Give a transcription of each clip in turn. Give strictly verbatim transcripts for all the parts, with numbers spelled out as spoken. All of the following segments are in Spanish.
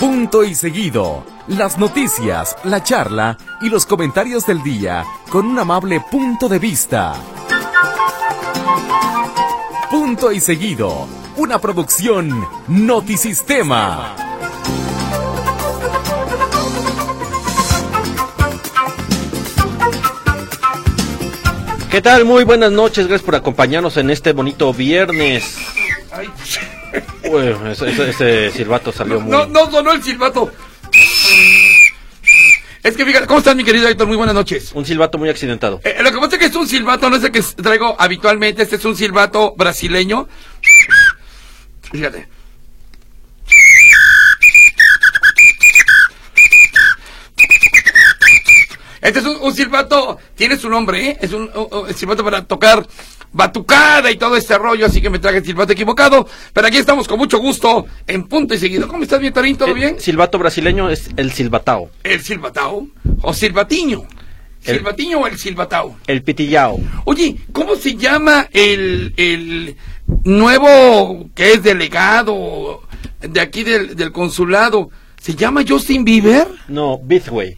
Punto y seguido. Las noticias, la charla y los comentarios del día con un amable punto de vista. Punto y seguido. Una producción Notisistema. ¿Qué tal? Muy buenas noches, gracias por acompañarnos en este bonito viernes. Ay. Uy, ese, ese, ese silbato salió muy... No, no sonó el silbato. Es que fíjate, ¿cómo estás, mi querido Héctor? Muy buenas noches. Un silbato muy accidentado. Eh, lo que pasa es que es un silbato, no es el que traigo habitualmente, este es un silbato brasileño. Fíjate. Este es un, un silbato, tiene su nombre, ¿eh? Es un, un, un silbato para tocar batucada y todo este rollo, así que me traje el silbato equivocado. Pero aquí estamos con mucho gusto, en punto y seguido. ¿Cómo estás, mi Tarín? ¿Todo el bien? Silbato brasileño es el silbatao. ¿El silbatao? ¿O silbatiño? El, ¿Silbatiño o el silbatao? El pitillao. Oye, ¿cómo se llama el, el nuevo que es delegado de aquí del, del consulado? ¿Se llama Justin Bieber? No, Bithway.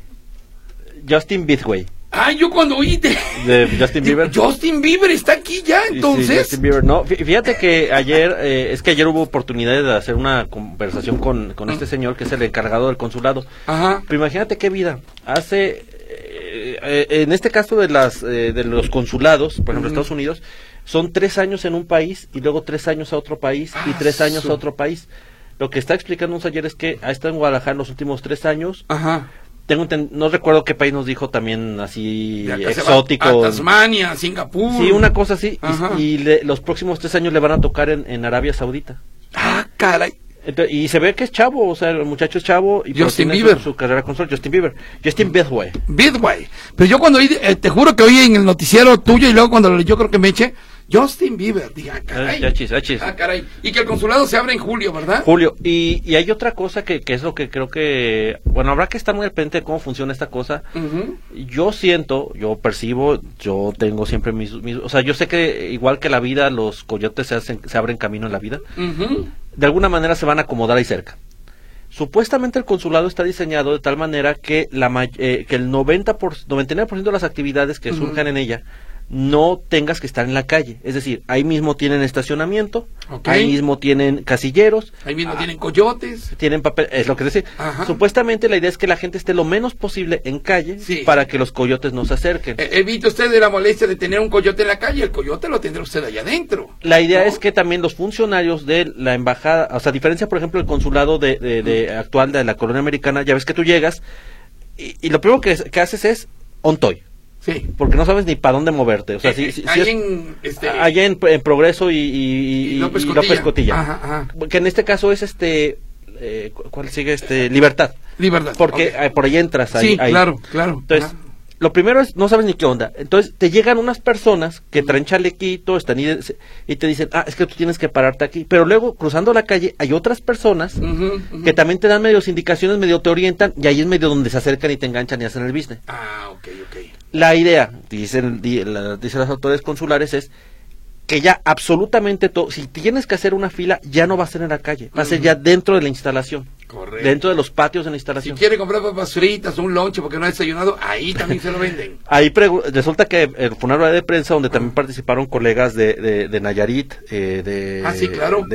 Justin Bithway. Ah, yo cuando oí de... de Justin Bieber. Justin Bieber está aquí ya, entonces. Sí, Justin Bieber, no. Fíjate que ayer, eh, es que ayer hubo oportunidad de hacer una conversación con, con este señor que es el encargado del consulado. Ajá. Pero imagínate qué vida. Hace, eh, eh, en este caso de las eh, de los consulados, por ejemplo, uh-huh. Estados Unidos, son tres años en un país y luego tres años a otro país ah, y tres años su... a otro país. Lo que está explicándonos ayer es que ha estado en Guadalajara en los últimos tres años. Ajá. Tengo enten- no recuerdo qué país nos dijo también así exótico. A Tasmania, Singapur. Sí, una cosa así. Ajá. Y, y le, los próximos tres años le van a tocar en, en Arabia Saudita. Ah, caray. Entonces, y se ve que es chavo, o sea, el muchacho es chavo. Y Justin Bieber. Su, su carrera con sol, Justin Bieber. Justin Bithway. Bithway. Pero yo cuando oí, eh, te juro que oí en el noticiero tuyo y luego cuando lo yo creo que me eché. Justin Bieber, diga, caray. Ya chis, ya chis. Ah, caray. Y que el consulado se abre en julio, ¿verdad? Julio. Y, y hay otra cosa que, que es lo que creo que... Bueno, habrá que estar muy al pendiente de cómo funciona esta cosa. Uh-huh. Yo siento, yo percibo, yo tengo siempre mis, mis... O sea, yo sé que igual que la vida, los coyotes se, hacen, se abren camino en la vida. Uh-huh. De alguna manera se van a acomodar ahí cerca. Supuestamente el consulado está diseñado de tal manera que, la, eh, que el noventa por, noventa y nueve por ciento de las actividades que uh-huh. surjan en ella no tengas que estar en la calle, es decir, ahí mismo tienen estacionamiento, okay. Ahí mismo tienen casilleros, ahí mismo ah, tienen coyotes, tienen papel, es lo que decía. Ajá. Supuestamente la idea es que la gente esté lo menos posible en calle, sí, para que los coyotes no se acerquen. Eh, evite usted de la molestia de tener un coyote en la calle, el coyote lo tendrá usted allá adentro. La idea ¿no? es que también los funcionarios de la embajada, o sea, a diferencia por ejemplo del consulado de, de, de uh-huh. actual de la colonia americana, ya ves que tú llegas y, y lo primero que, que haces es on toy. Sí. Porque no sabes ni para dónde moverte. O sea, eh, si, si, ahí si es, en, este, allá en, en Progreso y, y, y, López, y Cotilla. López Cotilla. Ajá, ajá. Que en este caso es este, eh, ¿cuál sigue? Este, Libertad. Libertad. Porque okay. eh, por ahí entras. Ahí, sí, ahí. claro, claro. Entonces, ajá. Lo primero es, no sabes ni qué onda. Entonces, te llegan unas personas que traen chalequito, están y, y te dicen, ah, es que tú tienes que pararte aquí. Pero luego, cruzando la calle, hay otras personas uh-huh, uh-huh. que también te dan medios indicaciones, medio te orientan, y ahí es medio donde se acercan y te enganchan y hacen el business. Ah, ok, ok. La idea, dicen, dicen las autoridades consulares, es que ya absolutamente todo, si tienes que hacer una fila, ya no va a ser en la calle, va uh-huh. a ser ya dentro de la instalación. Correcto. Dentro de los patios de la instalación. Si quiere comprar papas fritas o un lonche porque no ha desayunado, ahí también se lo venden. Ahí pregu- resulta que el fue una rueda de prensa donde también uh-huh. participaron colegas de, de, de Nayarit, eh, de, ah, sí, claro.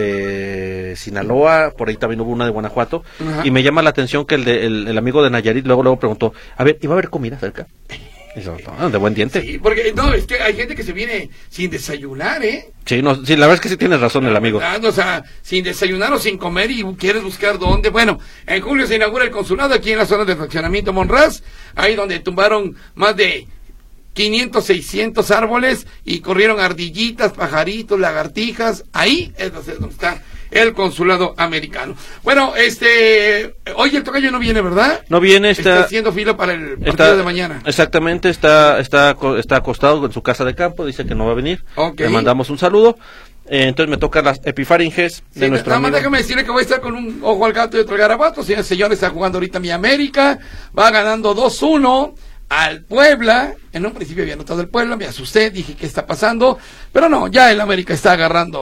de Sinaloa, por ahí también hubo una de Guanajuato, uh-huh. y me llama la atención que el, de, el, el amigo de Nayarit luego luego preguntó, a ver, ¿iba a haber comida cerca? Eso, no, de buen diente. Sí, porque no, es que hay gente que se viene sin desayunar, ¿eh? Sí, no, sí, la verdad es que sí tienes razón el amigo. ¿Verdad? O sea, sin desayunar o sin comer y quieres buscar dónde. Bueno, en julio se inaugura el consulado aquí en la zona de fraccionamiento Monraz, ahí donde tumbaron más de quinientos, seiscientos árboles y corrieron ardillitas, pajaritos, lagartijas. Ahí es donde está el consulado americano. Bueno, este, hoy el tocayo no viene, ¿verdad? No viene, está, está haciendo fila para el partido está, de mañana. Exactamente, está, está, está acostado en su casa de campo, dice que no va a venir. Okay. Le mandamos un saludo. Eh, entonces me tocan las epifaringes de sí, nuestro nada más amigo. déjame decirle que voy a estar con un ojo al gato y otro al garabato. Señores, señores, está jugando ahorita mi América, va ganando dos uno al Puebla. En un principio había anotado el Puebla, me asusté, dije, ¿qué está pasando? Pero no, ya el América está agarrando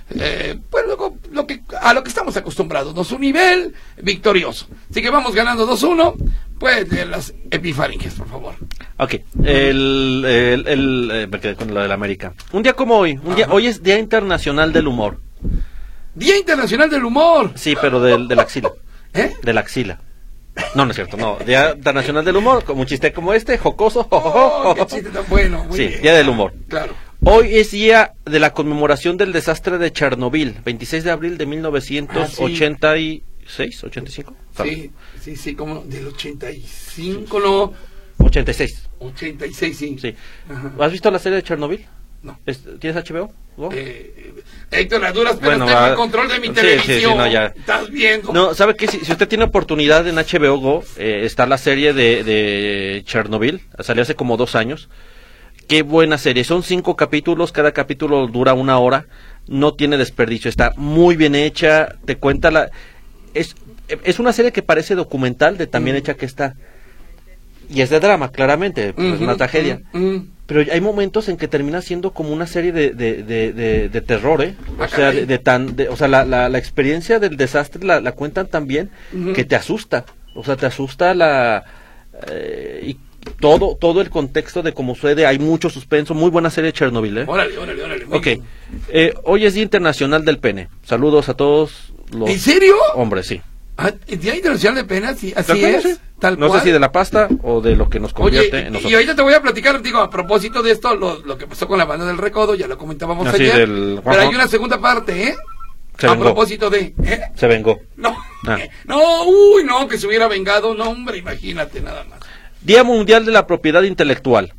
eh, pues luego, lo que, a lo que estamos acostumbrados, ¿no? Su nivel victorioso. Así que vamos ganando dos uno, pues de las epifaringes, por favor. Ok, el, el, el, eh, me quedé con lo de la América. Un día como hoy, un día, hoy es Día Internacional del Humor. Día Internacional del Humor. Sí, pero del, de la axila. ¿Eh? De la axila. No, no es cierto, no. Día Internacional del Humor, como un chiste como este, jocoso. Jo, jo, jo, Oh, qué chiste tan bueno. Muy sí, bien. Día del Humor. Claro. Hoy es día de la conmemoración del desastre de Chernobyl, veintiséis de abril de mil novecientos ochenta y seis, ochenta y cinco. Sí, sí, sí, como del ochenta y cinco, no. ochenta y seis. ochenta y seis, sí. Sí. Ajá. ¿Has visto la serie de Chernobyl? No. ¿Es- ¿Tienes H B O? ¿Go? Eh, Héctor, las duras, pero Bueno, tengo va- el control de mi sí, televisión. sí, sí, no, ya. ¿Estás viendo? No, ¿sabe qué? Si, si usted tiene oportunidad en H B O Go, eh, está la serie de, de Chernobyl, salió hace como dos años. Qué buena serie, son cinco capítulos, cada capítulo dura una hora, no tiene desperdicio, está muy bien hecha, te cuenta la... Es, es una serie que parece documental de tan bien hecha que está. Y es de drama, claramente, pues, es una Ujú, tragedia. ujú, ujú. Pero hay momentos en que termina siendo como una serie de, de, de, de, de terror, ¿eh? O Ah, sea, caray. de, de tan, de- o sea, la, la, la experiencia del desastre la, la cuentan tan bien Ujú. que te asusta. O sea, te asusta la eh, y todo todo el contexto de cómo sucede. Hay mucho suspenso, muy buena serie de Chernobyl, ¿eh? Órale, órale, órale. muy Ok. bien. Eh, hoy es Día Internacional del Pene. Saludos a todos los ¿En serio? hombres, sí. Ah, ¿el Día Internacional de Penas? Sí, así Del pene, es. sí. Tal no cual. sé si de la pasta o de lo que nos convierte Oye, en y nosotros. ahorita te voy a platicar, digo, a propósito de esto, lo, lo que pasó con la banda del Recodo, ya lo comentábamos Así ayer. del- Pero ajá. hay una segunda parte, ¿eh? Se a vengó. propósito de... ¿eh? Se vengó. No, Ah. no, uy, no, que se hubiera vengado, no, hombre, imagínate nada más. Día Mundial de la Propiedad Intelectual.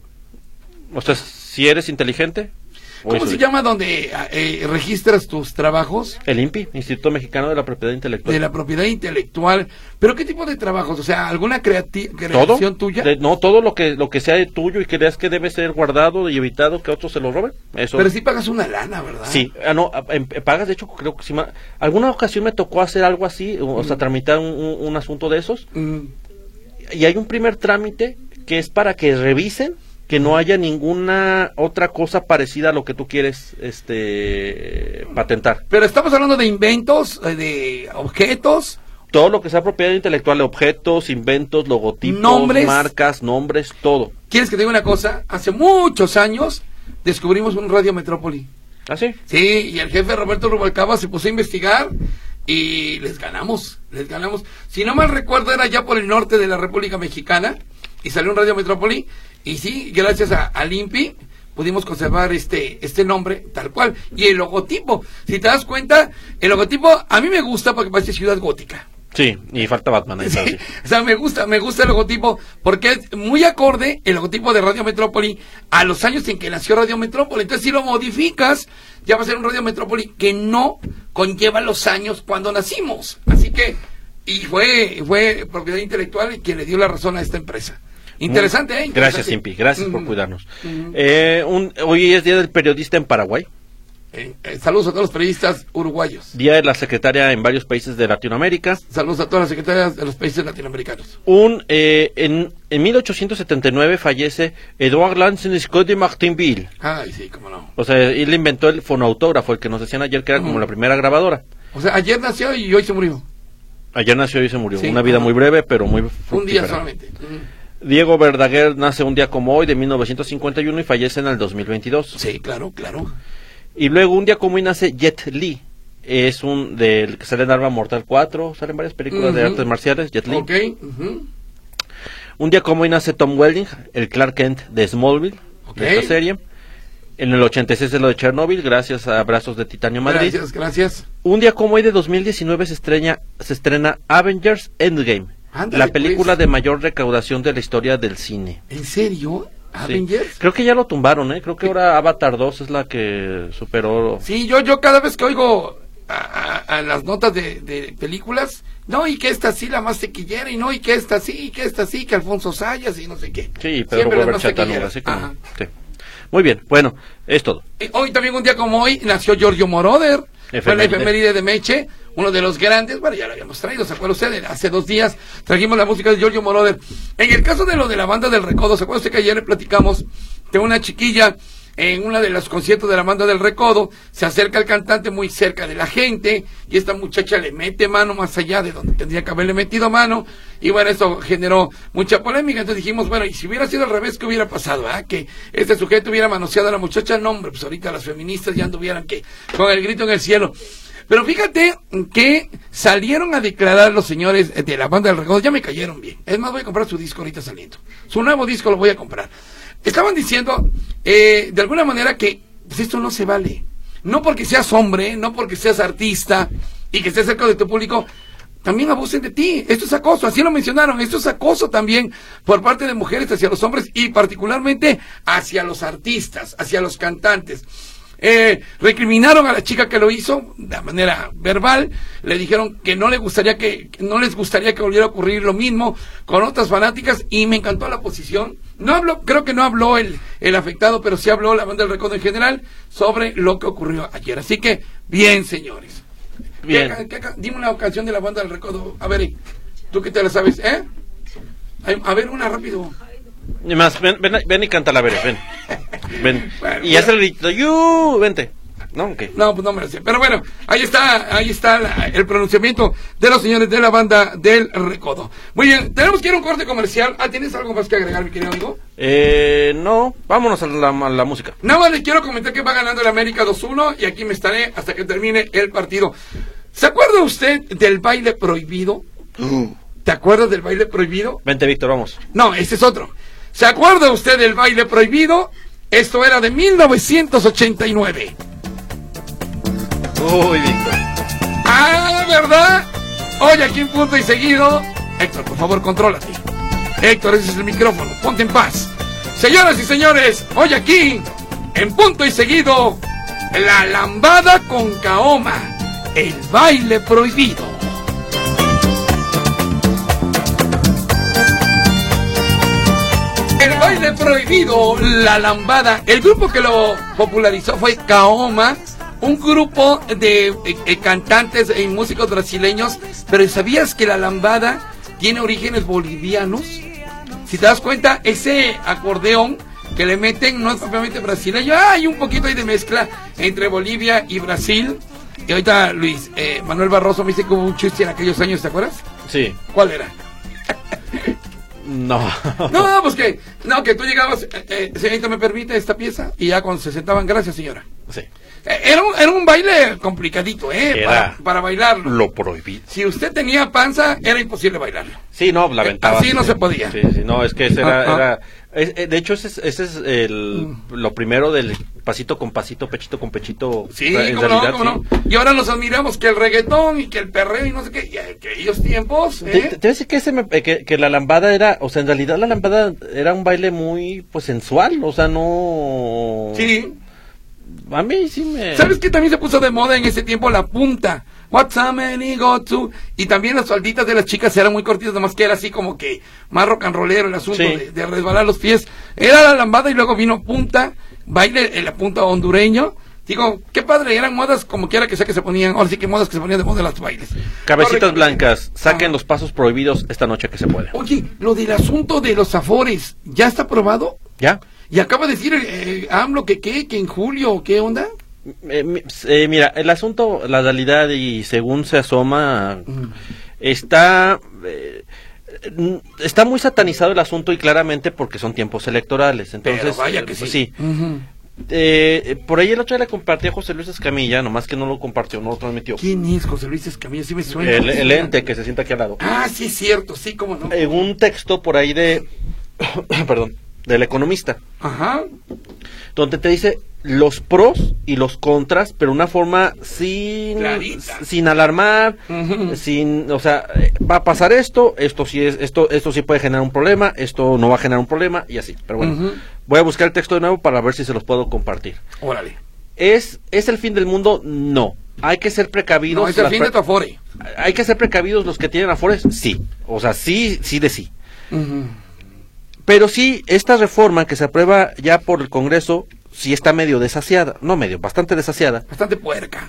O sea, si eres inteligente. hoy ¿Cómo es se el día. llama donde eh, registras tus trabajos? El I N P I, Instituto Mexicano de la Propiedad Intelectual. De la propiedad intelectual. ¿Pero qué tipo de trabajos? O sea, ¿alguna creati- ¿Todo? creación tuya? De- no, todo lo que lo que sea de tuyo y creas que debe ser guardado y evitado que otros se lo roben. Eso. Pero sí pagas una lana, ¿verdad? Sí, ah, no, ah, em- eh, pagas, de hecho, creo que sí. ma- Alguna ocasión me tocó hacer algo así, o, o sea, tramitar un, un- un asunto de esos. Mm, Y hay un primer trámite que es para que revisen que no haya ninguna otra cosa parecida a lo que tú quieres este patentar. Pero estamos hablando de inventos, eh, de objetos. Todo lo que sea propiedad intelectual de objetos, inventos, logotipos, Nombres. marcas, nombres, todo. ¿Quieres que te diga una cosa? Hace muchos años descubrimos un Radio Metrópoli. ¿Así? Sí, y el jefe Roberto Rubalcaba se puso a investigar y les ganamos, les ganamos. Si no mal recuerdo, era ya por el norte de la República Mexicana y salió un Radio Metrópoli. Y sí, gracias a, al I N P I pudimos conservar este este nombre tal cual. Y el logotipo, si te das cuenta, el logotipo a mí me gusta porque parece ciudad gótica. Sí, y falta Batman ahí. Sí, pero sí. o sea, me gusta, me gusta el logotipo porque es muy acorde el logotipo de Radio Metrópoli a los años en que nació Radio Metrópoli. Entonces, si lo modificas, ya va a ser un Radio Metrópoli que no conlleva los años cuando nacimos. Así que, y fue, fue propiedad intelectual quien le dio la razón a esta empresa. Interesante, ¿eh? Interesante. Gracias, Impi, gracias por Ujú. cuidarnos. Ujú. Eh, un, hoy es Día del Periodista en Paraguay, Eh, eh, saludos a todos los periodistas uruguayos. Día de la Secretaria en varios países de Latinoamérica. Saludos a todas las secretarias de los países latinoamericanos. Un eh, en, en mil ochocientos setenta y nueve fallece Edouard Lancelot de Martinville. Ay, sí, cómo no. O sea, él inventó el fonoautógrafo, el que nos decían ayer que era como Ujú. la primera grabadora. O sea, ayer nació y hoy se murió. Ayer nació y se murió. Sí, Una vida ajá. muy breve, pero muy Un día fructífera. solamente. Ujú. Diego Verdaguer nace un día como hoy, de mil novecientos cincuenta y uno, y fallece en el dos mil veintidós. Sí, claro, claro. Y luego un día como hoy nace Jet Li. Es un del que sale en Arma Mortal cuatro, salen varias películas de Ujú. artes marciales, Jet Li. Ok. Ujú. Un día como hoy nace Tom Welling, el Clark Kent de Smallville, Ok. de esta serie. En el ochenta y seis es lo de Chernobyl, gracias a Brazos de Titanio Madrid. Gracias, gracias. Un día como hoy de dos mil diecinueve se estrena, se estrena Avengers Endgame, Ándale, la película pues. de mayor recaudación de la historia del cine. ¿En serio? Sí. ¿Avengers? Creo que ya lo tumbaron, ¿eh? Creo que ahora Avatar dos es la que superó. Sí, yo, yo cada vez que oigo a, a- a las notas de, de películas, no, y que esta sí la más tequillera, y no, y que esta sí, y que esta sí, que Alfonso Sayas, y no sé qué. Sí, Siempre Pedro las Weber más Chatanuga, tequilleras. así como. Ajá. Sí. Muy bien, bueno, es todo. Y hoy también, un día como hoy, nació Giorgio Moroder. Fue la Efeméride. efeméride de Meche, uno de los grandes. Bueno, ya lo habíamos traído, ¿se acuerda usted? Hace dos días trajimos la música de Giorgio Moroder. En el caso de lo de la banda del Recodo, ¿se acuerda usted que ayer le platicamos de una chiquilla en uno de los conciertos de la banda del Recodo, se acerca el cantante muy cerca de la gente, y esta muchacha le mete mano más allá de donde tendría que haberle metido mano, y bueno, eso generó mucha polémica. Entonces dijimos, bueno, y si hubiera sido al revés, ¿qué hubiera pasado? ¿Ah? Que este sujeto hubiera manoseado a la muchacha, no, hombre, pues ahorita las feministas ya anduvieran que con el grito en el cielo. Pero fíjate que salieron a declarar los señores de la banda del Recodo, ya me cayeron bien. Es más, voy a comprar su disco ahorita saliendo. Su nuevo disco lo voy a comprar. Estaban diciendo, eh, de alguna manera que pues esto no se vale. No porque seas hombre, no porque seas artista y que estés cerca de tu público, también abusen de ti. Esto es acoso, así lo mencionaron. Esto es acoso también por parte de mujeres hacia los hombres y particularmente hacia los artistas, hacia los cantantes. Eh, recriminaron a la chica que lo hizo de manera verbal, le dijeron que no le gustaría que, que no les gustaría que volviera a ocurrir lo mismo con otras fanáticas, y me encantó la posición. No habló, creo que no habló el, el afectado, pero sí habló la banda del Recodo en general sobre lo que ocurrió ayer. Así que, bien, señores. Bien. ¿Qué, qué, dime una canción de la banda del Recodo. A ver, tú que te la sabes, ¿eh? A ver, una rápido. Y más, ven, ven, ven y cántala, ven, ven. Ven. Bueno, y haz el grito, ¡yu! Vente. ¿No? Okay. No, pues no me lo sé. Pero bueno, ahí está, ahí está la, el pronunciamiento de los señores de la banda del Recodo. Muy bien, tenemos que ir a un corte comercial. Ah, ¿tienes algo más que agregar, mi querido amigo? Eh, no, vámonos a la, a la música. Nada más les quiero comentar que va ganando el América dos uno y aquí me estaré hasta que termine el partido. ¿Se acuerda usted del baile prohibido? Uh. ¿Te acuerdas del baile prohibido? Vente, Víctor, vamos. No, ese es otro. ¿Se acuerda usted del baile prohibido? Esto era de mil novecientos ochenta y nueve. Uy, Víctor. Ah, ¿verdad? Hoy aquí en Punto y Seguido. Héctor, por favor, contrólate. Héctor, ese es el micrófono. Ponte en paz. Señoras y señores, hoy aquí en Punto y Seguido, la lambada con caoma, el baile prohibido. El baile prohibido, la lambada. El grupo que lo popularizó fue Kaoma, un grupo de eh, eh, cantantes y músicos brasileños. Pero ¿sabías que la lambada tiene orígenes bolivianos? Si te das cuenta, ese acordeón que le meten no es propiamente brasileño. Hay un poquito ahí de mezcla entre Bolivia y Brasil. Y ahorita Luis eh, Manuel Barroso me dice que hubo un chiste en aquellos años, ¿te acuerdas? Sí. ¿Cuál era? No. No, pues que, no, que tú llegabas, eh, eh, señorita, ¿me permite esta pieza? Y ya cuando se sentaban, gracias, señora. Sí. Eh, era, un, era un baile complicadito, ¿eh? Para, para bailarlo. Lo prohibido. Si usted tenía panza, era imposible bailarlo. Sí, no, la ventaba. Así sí, no se podía. Sí, sí, no, es que ese era, Ah, ah. era es, eh, de hecho ese es, ese es el, mm. lo primero del pasito con pasito, pechito con pechito. Sí, en cómo realidad, no, cómo sí. no. Y ahora nos admiramos que el reggaetón y que el perreo y no sé qué, y aquellos tiempos, ¿eh? Te, te voy a decir que, ese me, que, que la lambada era, o sea, en realidad la lambada era un baile muy, pues, sensual, o sea, no... Sí. A mí sí me... ¿Sabes qué también se puso de moda en ese tiempo? La punta. What's a man he got to? Y también las falditas de las chicas eran muy cortitas, nomás que era así como que más rock and rollero el asunto, sí, de, de resbalar los pies. Era la lambada y luego vino punta, baile en la punta hondureño. Digo, qué padre, eran modas como quiera que sea que se ponían, ahora sí que modas que se ponían de moda en los bailes. Cabecitas blancas, saquen ah. los pasos prohibidos esta noche que se puede. Oye, lo del asunto de los afores, ¿ya está aprobado? ¿Ya? Y acaba de decir eh, AMLO que qué, que en julio, ¿qué onda? Eh, eh, mira, el asunto, la realidad y según se asoma, mm. está... Eh, está muy satanizado el asunto y claramente porque son tiempos electorales. Entonces, pero vaya que sí. Pues, sí. Uh-huh. Eh, por ahí el otro día le compartí a José Luis Escamilla, nomás que no lo compartió, no lo transmitió. ¿Quién es José Luis Escamilla? Sí me suena. El, el ente que se sienta aquí al lado. Ah, sí es cierto, sí, cómo no. En un texto por ahí de, perdón, del Economista. Ajá. Donde te dice los pros y los contras, pero una forma sin Clarita. sin alarmar, uh-huh. sin, o sea, va a pasar esto, esto sí es, esto, esto sí puede generar un problema, esto no va a generar un problema y así. Pero bueno, uh-huh. voy a buscar el texto de nuevo para ver si se los puedo compartir. Órale. ¿Es, es el fin del mundo? No. Hay que ser precavidos. No, es el fin pre- de tu afore. Hay que ser precavidos los que tienen afores, sí. O sea, sí, sí de sí. Uh-huh. Pero sí, esta reforma que se aprueba ya por el Congreso, sí está medio desasiada. No medio, bastante desasiada. Bastante puerca.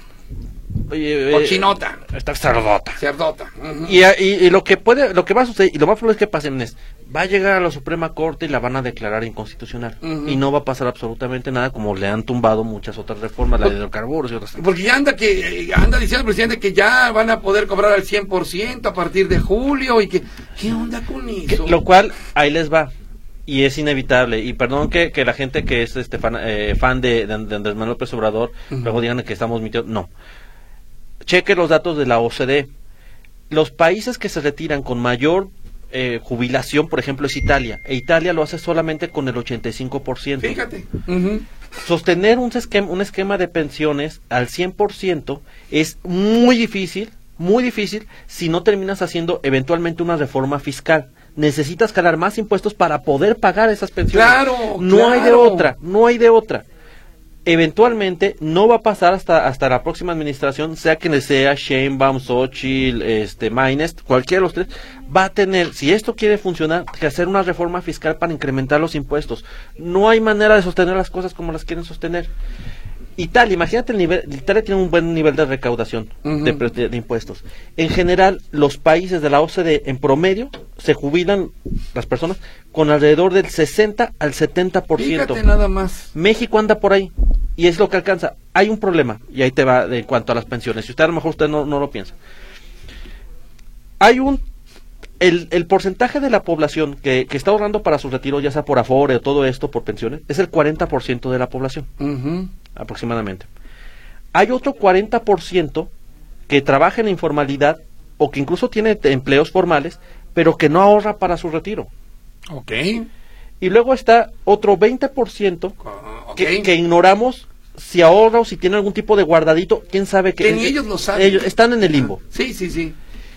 Eh, Cochinota. Está cerdota. Cerdota. Uh-huh. Y, y, y lo que puede, lo que va a suceder, y lo más probable es que pasen es, va a llegar a la Suprema Corte y la van a declarar inconstitucional. Uh-huh. Y no va a pasar absolutamente nada, como le han tumbado muchas otras reformas, la de hidrocarburos y otras. Porque ya anda que anda diciendo el presidente que ya van a poder cobrar al cien por ciento a partir de julio y que ¿qué onda con eso? Que, lo cual ahí les va. Y es inevitable, y perdón que, que la gente que es este fan, eh, fan de, de, de Andrés Manuel López Obrador, uh-huh. luego digan que estamos mintiendo. No. Cheque los datos de la O C D E. Los países que se retiran con mayor eh, jubilación, por ejemplo, es Italia. E Italia lo hace solamente con el ochenta y cinco por ciento. Fíjate. Uh-huh. Sostener un esquema, un esquema de pensiones al cien por ciento es muy difícil, muy difícil, si no terminas haciendo eventualmente una reforma fiscal. Necesitas cargar más impuestos para poder pagar esas pensiones. Claro, no claro. hay de otra, no hay de otra. Eventualmente no va a pasar hasta hasta la próxima administración, sea quien sea, Sheinbaum, Xochitl, este, Maynest, cualquiera de los tres, va a tener, si esto quiere funcionar, que hacer una reforma fiscal para incrementar los impuestos. No hay manera de sostener las cosas como las quieren sostener. Italia, imagínate el nivel, Italia tiene un buen nivel de recaudación uh-huh. de, de, de impuestos. En general, los países de la O C D E, en promedio, se jubilan las personas con alrededor del sesenta al setenta por ciento. Fíjate nada más. México anda por ahí, y es lo que alcanza. Hay un problema, y ahí te va de, en cuanto a las pensiones. Si usted a lo mejor usted no, no lo piensa. Hay un El, el porcentaje de la población que, que está ahorrando para su retiro, ya sea por Afore o todo esto, por pensiones, es el cuarenta por ciento de la población, uh-huh. aproximadamente. Hay otro cuarenta por ciento que trabaja en la informalidad o que incluso tiene empleos formales, pero que no ahorra para su retiro. Ok. Y luego está otro veinte por ciento uh, okay. que, que ignoramos si ahorra o si tiene algún tipo de guardadito, quién sabe que... Que ni ellos lo saben. Ellos están en el limbo. Sí, sí, sí.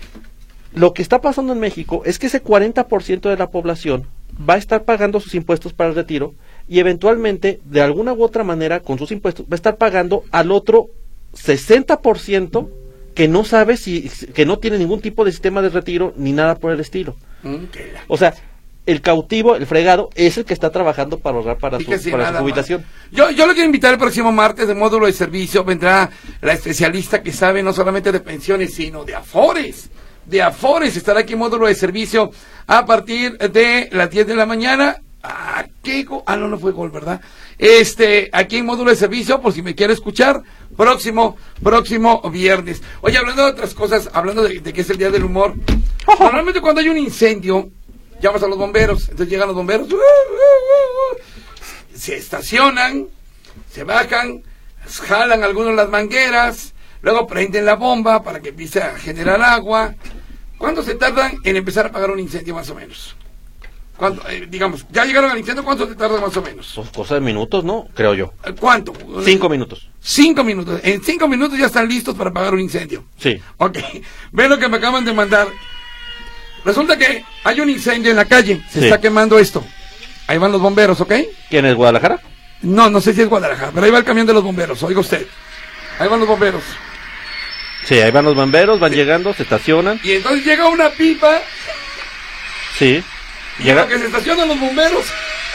Lo que está pasando en México es que ese cuarenta por ciento de la población va a estar pagando sus impuestos para el retiro y eventualmente, de alguna u otra manera, con sus impuestos, va a estar pagando al otro sesenta por ciento que no sabe si, que no tiene ningún tipo de sistema de retiro ni nada por el estilo. O sea, el cautivo, el fregado, es el que está trabajando para ahorrar para su, para su jubilación. Yo, yo lo quiero invitar el próximo martes de módulo de servicio. Vendrá la especialista que sabe no solamente de pensiones, sino de afores. De Afores, estará aquí en módulo de servicio a partir de las diez de la mañana. Ah, qué go ah, no, no fue gol, ¿verdad? Este, aquí en módulo de servicio, por si me quiere escuchar, próximo, próximo viernes. Oye, hablando de otras cosas, hablando de, de que es el día del humor, normalmente cuando hay un incendio, llamas a los bomberos, entonces llegan los bomberos, uh, uh, uh, uh, se estacionan, se bajan, jalan algunos las mangueras, luego prenden la bomba para que empiece a generar agua. ¿Cuánto se tardan en empezar a apagar un incendio más o menos? ¿Cuánto, eh, digamos, ya llegaron al incendio, ¿cuánto se tarda más o menos? Pues cosa de minutos, ¿no? Creo yo. ¿Cuánto? Cinco minutos. Cinco minutos. En cinco minutos ya están listos para apagar un incendio. Sí. Ok. Ven lo que me acaban de mandar. Resulta que hay un incendio en la calle. Se sí. está quemando esto. Ahí van los bomberos, ¿ok? ¿Quién es, Guadalajara? No, no sé si es Guadalajara, pero ahí va el camión de los bomberos. Oiga usted. Ahí van los bomberos. Sí, ahí van los bomberos, van sí. llegando, se estacionan. Y entonces llega una pipa. Sí. Y llega... en lo que se estacionan los bomberos.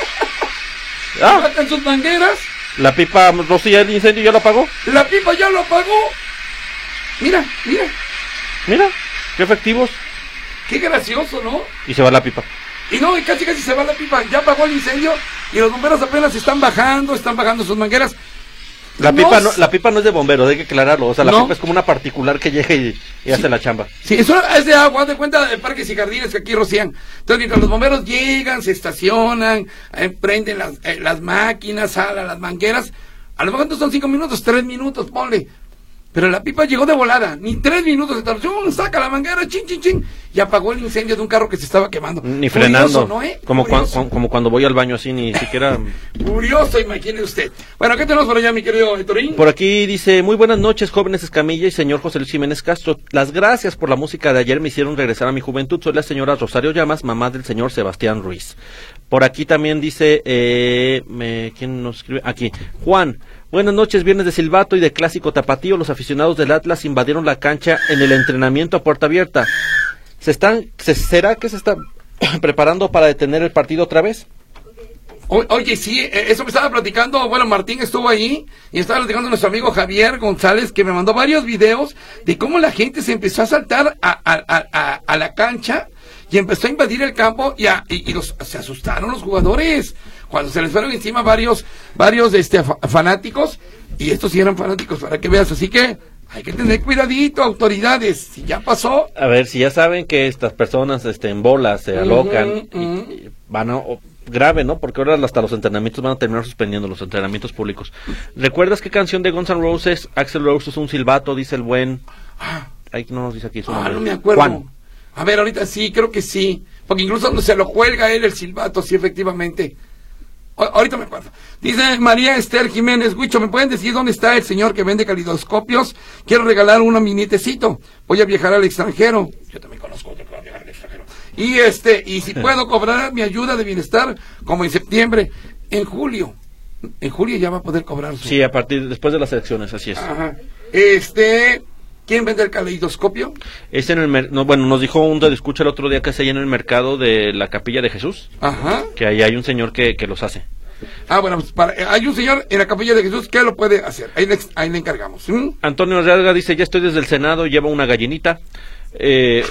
Ah. Sacan sus mangueras. La pipa rocía el incendio y ya lo apagó. La pipa ya lo apagó. Mira, mira. Mira, qué efectivos. Qué gracioso, ¿no? Y se va la pipa. Y no, y casi casi se va la pipa. Ya apagó el incendio y los bomberos apenas están bajando, están bajando sus mangueras. La pipa, no, la pipa no es de bomberos, hay que aclararlo. O sea, la no. pipa es como una particular que llega y, y sí. hace la chamba. Sí, eso es de agua, de cuenta de parques y jardines que aquí rocían. Entonces, mientras los bomberos llegan, se estacionan, eh, prenden las, eh, las máquinas, jalan las mangueras. A lo mejor no son cinco minutos, tres minutos, ponle. Pero la pipa llegó de volada, ni tres minutos se tardó, saca la manguera, chin, chin, chin, y apagó el incendio de un carro que se estaba quemando. Ni frenando, Curioso, ¿no, eh? como, cu como cuando voy al baño así, ni siquiera... Curioso, imagine usted. Bueno, ¿qué tenemos por allá, mi querido Hectorín? Por aquí dice, muy buenas noches, jóvenes Escamilla y señor José Luis Jiménez Castro. Las gracias por la música de ayer, me hicieron regresar a mi juventud. Soy la señora Rosario Llamas, mamá del señor Sebastián Ruiz. Por aquí también dice, eh, me, ¿quién nos escribe? Aquí, Juan. Buenas noches, viernes de silbato y de clásico tapatío. Los aficionados del Atlas invadieron la cancha en el entrenamiento a puerta abierta. ¿Se están, se, ¿Será que se está preparando para detener el partido otra vez? O, oye, sí, eso me estaba platicando, bueno, Martín estuvo ahí y estaba platicando nuestro amigo Javier González, que me mandó varios videos de cómo la gente se empezó a saltar a, a, a, a, a la cancha y empezó a invadir el campo y, a, y, y los, se asustaron los jugadores cuando se les fueron encima varios varios este fa- fanáticos, y estos sí eran fanáticos, para que veas. Así que hay que tener cuidadito, autoridades, si ya pasó. A ver, si ya saben que estas personas este, en bolas se alocan, uh-huh, uh-huh. Y, y van a... O, grave, ¿no? Porque ahora hasta los entrenamientos van a terminar suspendiendo los entrenamientos públicos. ¿Recuerdas qué canción de Guns N' Roses? Axl Rose es un silbato, dice el buen... Ay, no nos dice aquí su Ah, nombre. no me acuerdo. Juan. A ver, ahorita sí, creo que sí. Porque incluso se lo cuelga él el silbato, sí, efectivamente. O, ahorita me acuerdo. Dice María Esther Jiménez, Huicho, ¿me pueden decir dónde está el señor que vende calidoscopios? Quiero regalar uno a mi nietecito. Voy a viajar al extranjero. Yo también conozco otro que va a viajar al extranjero. Y este, y si puedo cobrar mi ayuda de bienestar, como en septiembre, en julio. En julio ya va a poder cobrar su... Sí, a partir, después de las elecciones, así es. Ajá. Este... ¿Quién vende el caleidoscopio? Es en el mer- no, bueno, nos dijo un de escucha el otro día que es ahí en el mercado de la Capilla de Jesús. Ajá. Que ahí hay un señor que, que los hace. Ah, bueno, pues para, hay un señor en la Capilla de Jesús que lo puede hacer. Ahí le, ahí le encargamos. ¿Mm? Antonio Arriaga dice, ya estoy desde el Senado, lleva una gallinita. Eh,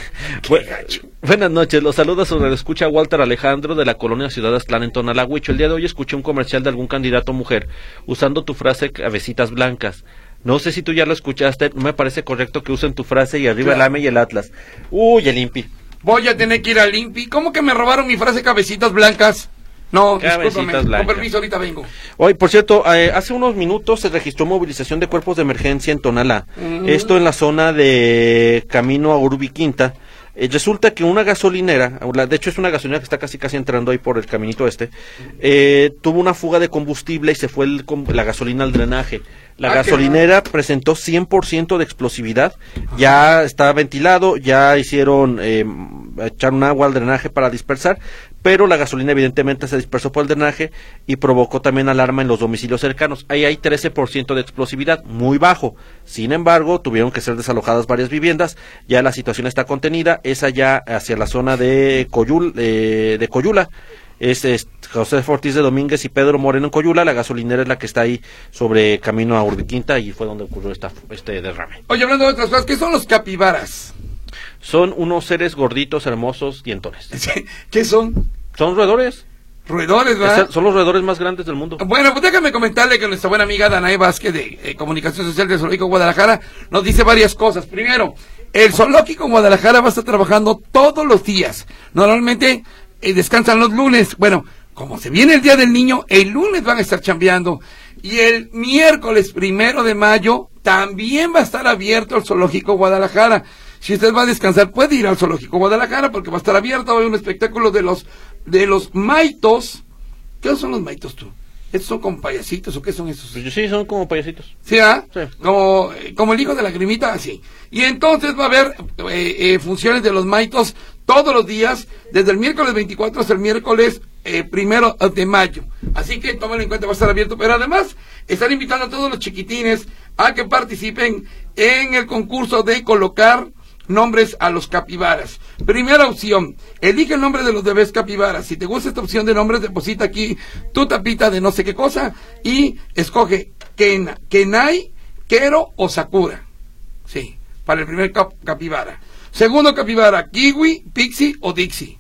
bu- buenas noches, los saluda sobre escucha Walter Alejandro de la colonia Ciudad Aztlán en Tonalá, Huicho. El día de hoy escuché un comercial de algún candidato mujer usando tu frase cabecitas blancas. No sé si tú ya lo escuchaste, no me parece correcto que usen tu frase y arriba Claro. el A M E y el Atlas. Uy, el Impi. Voy a tener que ir al Impi. ¿Cómo que me robaron mi frase cabecitas blancas? No, Cabecitas discúlpame. blancas. Con permiso, ahorita vengo. Hoy, por cierto, eh, hace unos minutos se registró movilización de cuerpos de emergencia en Tonalá. Uh-huh. Esto en la zona de camino a Urbiquinta. Eh, resulta que una gasolinera, la- de hecho es una gasolinera que está casi casi entrando ahí por el caminito este, eh, tuvo una fuga de combustible y se fue el com- la gasolina al drenaje. La Ah, gasolinera presentó cien por ciento de explosividad, ya está ventilado, ya hicieron, eh, echaron agua al drenaje para dispersar, pero la gasolina evidentemente se dispersó por el drenaje y provocó también alarma en los domicilios cercanos. Ahí hay trece por ciento de explosividad, muy bajo. Sin embargo, tuvieron que ser desalojadas varias viviendas, ya la situación está contenida, es allá hacia la zona de Coyul, eh, de Coyula. Es, es José Ortiz de Domínguez y Pedro Moreno en Coyula. La gasolinera es la que está ahí sobre camino a Urbiquinta y fue donde ocurrió esta, este derrame. Oye, hablando de otras cosas, ¿qué son los capibaras? Son unos seres gorditos, hermosos, dientones. ¿Qué son? Son roedores. Roedores, ¿verdad? Es- son los roedores más grandes del mundo. Bueno, pues déjame comentarle que nuestra buena amiga Danae Vázquez de eh, Comunicación Social del Zoológico Guadalajara nos dice varias cosas. Primero, el Zoológico Guadalajara va a estar trabajando todos los días. Normalmente eh, descansan los lunes. Bueno, como se viene el Día del Niño, el lunes van a estar chambeando. Y el miércoles primero de mayo también va a estar abierto el Zoológico Guadalajara. Si usted va a descansar, puede ir al Zoológico Guadalajara porque va a estar abierto. Hay un espectáculo de los de los maitos. ¿Qué son los maitos tú? ¿Estos son como payasitos o qué son esos? Pues sí, son como payasitos. ¿Sí, ah? Sí. Como, como el hijo de la grimita, así. Y entonces va a haber eh, eh, funciones de los maitos todos los días, desde el miércoles veinticuatro hasta el miércoles eh, primero de mayo. Así que tómenlo en cuenta, va a estar abierto. Pero además, están invitando a todos los chiquitines a que participen en el concurso de colocar nombres a los capibaras. Primera opción, elige el nombre de los bebés capibaras. Si te gusta esta opción de nombres, deposita aquí tu tapita de no sé qué cosa y escoge Ken, Kenai, Kero o Sakura. Sí, para el primer cap- capibara. Segundo capibara, Kiwi, Pixie o Dixie.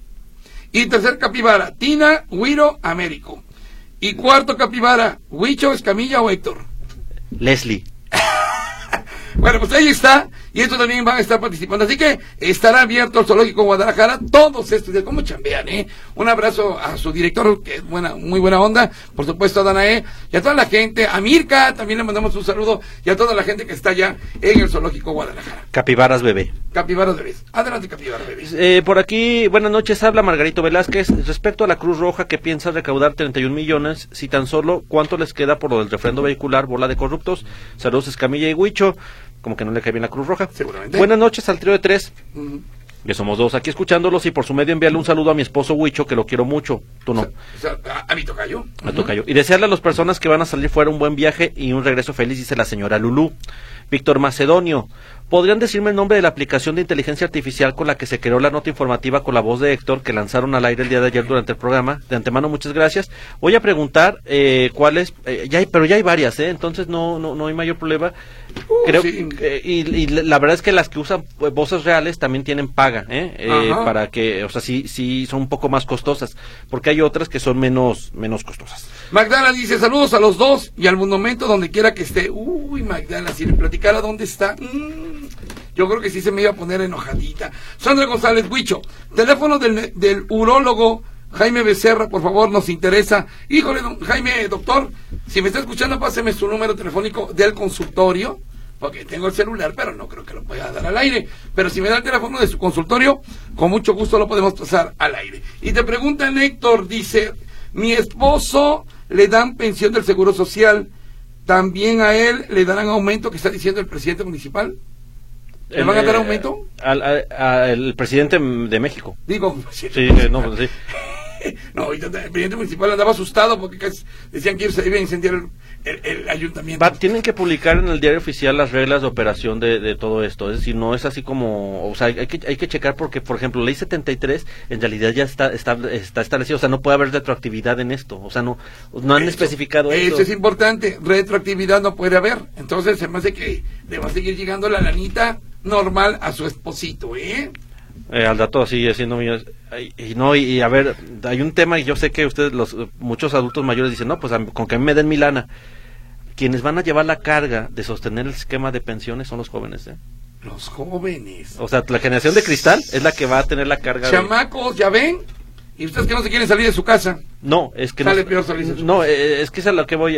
Y tercer capibara, Tina, Wiro, Américo. Y cuarto capibara, Huicho, Escamilla o Héctor. Leslie. Bueno, pues ahí está, y estos también van a estar participando, así que estará abierto el Zoológico Guadalajara todos estos días. ¿Cómo chambean, eh? Un abrazo a su director, que es buena, muy buena onda, por supuesto a Danae, y a toda la gente, a Mirka, también le mandamos un saludo, y a toda la gente que está allá en el Zoológico Guadalajara. Capibaras bebé. Capibaras bebés. Adelante, Capibaras bebés. Eh, por aquí, buenas noches, habla Margarito Velázquez. Respecto a la Cruz Roja que piensa recaudar treinta y un millones, si tan solo cuánto les queda por lo del refrendo vehicular, bola de corruptos. Saludos Escamilla y Huicho. Como que no le cae bien la Cruz Roja. Seguramente. Buenas noches al trío de tres. Uh-huh. Que somos dos aquí escuchándolos y por su medio enviarle un saludo a mi esposo Huicho, que lo quiero mucho. Tú no. O sea, a, a mi tocayo. Me toca yo. Y desearle a las personas que van a salir fuera un buen viaje y un regreso feliz, dice la señora Lulú. Víctor Macedonio, ¿Podrían decirme el nombre de la aplicación de inteligencia artificial con la que se creó la nota informativa con la voz de Héctor que lanzaron al aire el día de ayer durante el programa? De antemano, muchas gracias. Voy a preguntar eh, cuáles, eh, ya hay, pero ya hay varias, ¿eh? Entonces no, no, no hay mayor problema. Creo sí. eh, y, y la verdad es que las que usan pues, voces reales también tienen paga, ¿eh? eh para que, o sea, sí, sí son un poco más costosas, porque hay otras que son menos, menos costosas. Magdala dice, saludos a los dos y al momento donde quiera que esté. Uy, Magdala, si le platicara dónde está, mmm, yo creo que sí se me iba a poner enojadita. Sandra González Huicho, teléfono del, del urólogo Jaime Becerra, por favor, nos interesa. Híjole, don Jaime, doctor, si me está escuchando, páseme su número telefónico del consultorio, porque tengo el celular, pero no creo que lo pueda dar al aire. Pero si me da el teléfono de su consultorio, con mucho gusto lo podemos pasar al aire. Y te preguntan, Héctor, dice, mi esposo le dan pensión del Seguro Social, ¿también a él le darán aumento que está diciendo el presidente municipal? ¿Le van a dar aumento? Al, al, al presidente de México. Digo, sí, eh, no, pues sí. No, ahorita el presidente municipal andaba asustado porque casi decían que se iba a incendiar el, el, el ayuntamiento. Va, tienen que publicar en el diario oficial las reglas de operación de, de todo esto, es decir, no es así como, o sea, hay que, hay que checar porque, por ejemplo, ley setenta y tres en realidad ya está, está, está establecido, o sea, no puede haber retroactividad en esto, o sea, no, no han eso, especificado eso. Eso es importante, retroactividad no puede haber, entonces se me hace que le va a seguir llegando la lanita normal a su esposito, ¿eh? Eh, al dato sigue siendo mío. Y, y no, y, y a ver, hay un tema y yo sé que ustedes, los muchos adultos mayores dicen, no, pues a, con que a mí me den mi lana. Quienes van a llevar la carga de sostener el esquema de pensiones son los jóvenes, ¿eh? Los jóvenes. O sea, la generación de cristal es la que va a tener la carga. Chamacos, de... ¿ya ven? ¿Y ustedes que no se quieren salir de su casa? No, es que Sale no, peor salirse de su no casa. es que es a lo que voy.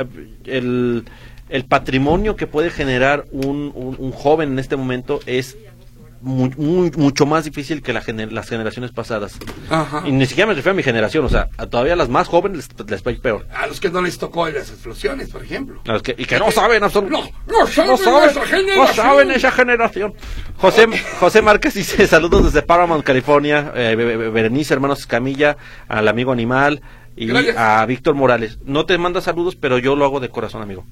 El, el patrimonio que puede generar un, un, un joven en este momento es Muy, muy, mucho más difícil que la gener las generaciones pasadas. Ajá. Y ni siquiera me refiero a mi generación, o sea, a todavía las más jóvenes les, les va a ir peor. A los que no les tocó las explosiones, por ejemplo. A los que, y que no saben absolutamente. No, no saben, no saben esa generación. No saben esa generación. José, José Márquez dice, saludos desde Paramount, California. Eh, Berenice, hermanos Escamilla, al amigo Animal y Gracias. A Víctor Morales. No te manda saludos, pero yo lo hago de corazón, amigo.